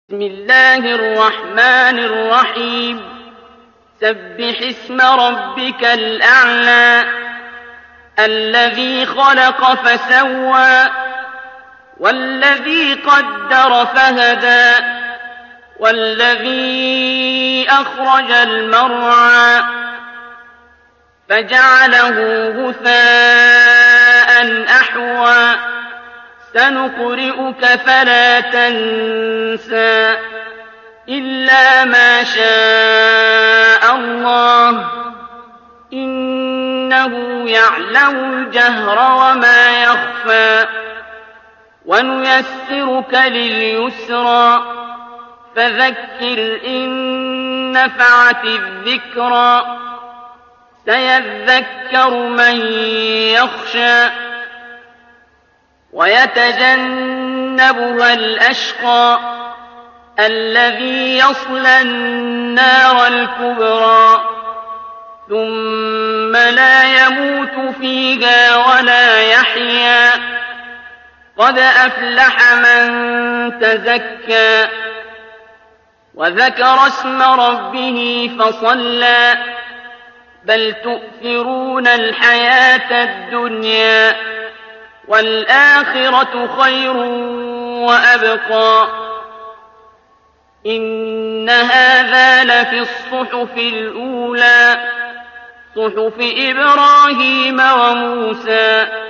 بسم الله الرحمن الرحيم سبح اسم ربك الأعلى الذي خلق فسوى والذي قدر فهدى والذي أخرج المرعى فجعله غثاء أحوى سنقرئك فلا تنسى إلا ما شاء الله إنه يعلم الجهر وما يخفى ونيسرك لليسرى فذكر إن نفعت الذكرى سيذكر من يخشى ويتجنبها الأشقى الذي يصلى النار الكبرى ثم لا يموت فيها ولا يحيا قد أفلح من تزكى وذكر اسم ربه فصلى بل تؤثرون الحياة الدنيا والآخرة خير وأبقى إن هذا لفي الصحف الأولى صحف إبراهيم وموسى